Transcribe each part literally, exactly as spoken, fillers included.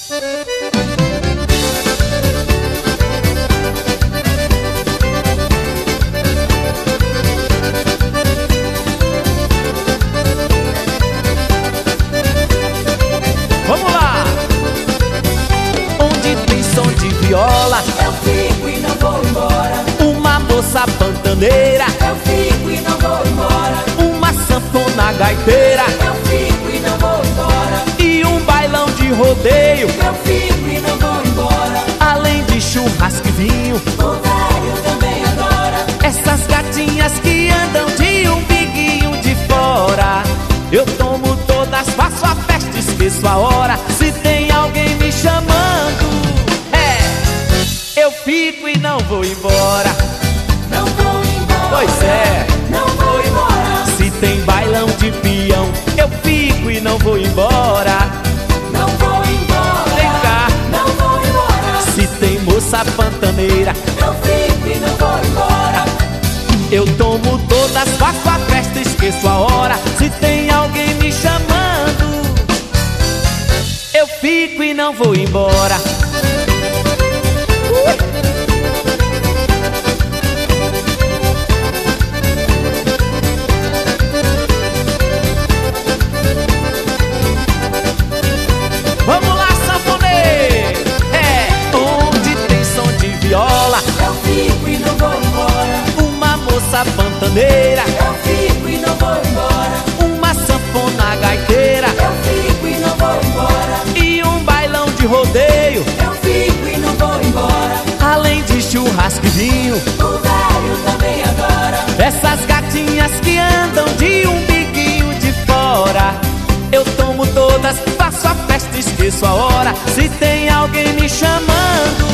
Vamos lá! Onde tem som de viola, eu fico e não vou embora. uma moça pantaneira, Eu fico e não vou embora. uma sanfona gaiteira Eu fico e não vou embora. e um bailão de rodeio, Eu fico e não vou embora. além de churrasco e vinho. O velho também adora. Essas gatinhas que andam de um biguinho de fora, eu tomo todas, faço a festa, esqueço a hora. Se tem alguém me chamando, é, eu fico e não vou embora. Não vou embora. Pois é, Não vou embora. se tem bailão de peão, eu fico e não vou embora. Não vou embora. Vem cá. Não vou embora. Se tem moça pantaneira, Eu fico e não vou embora. eu tomo todas, faço a festa, esqueço a hora. Se tem alguém me chamando, eu fico e não vou embora. Vamos lá, sanfoneiro! É, onde tem som de viola, Eu fico e não vou embora. uma moça pantaneira, Eu fico e não vou embora. uma sanfona gaiteira Eu fico e não vou embora. e um bailão de rodeio, Eu fico e não vou embora. além de churrasco e vinho. O velho também adora. Essas gatinhas que andam de um biguinho de fora, eu tomo todas, faço a festa, esqueço a hora. Se tem alguém me chamando,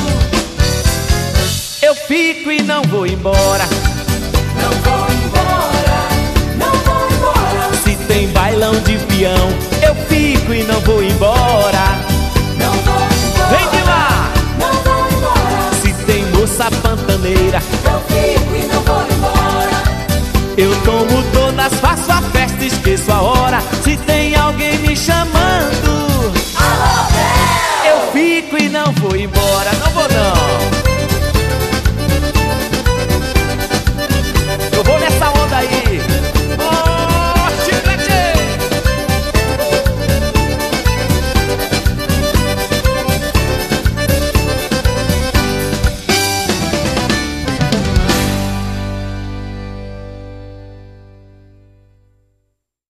eu fico e não vou embora. Não vou embora. Não vou embora. Se tem bailão de peão, eu fico e não vou embora. Não vou embora. Vem de lá! Não vou embora. Se tem moça pantaneira, Eu fico e não vou embora. eu tomo todas, faço a festa, esqueço a hora. Se tem alguém me chamando, Alô, velho. eu fico e não vou embora. Não vou não.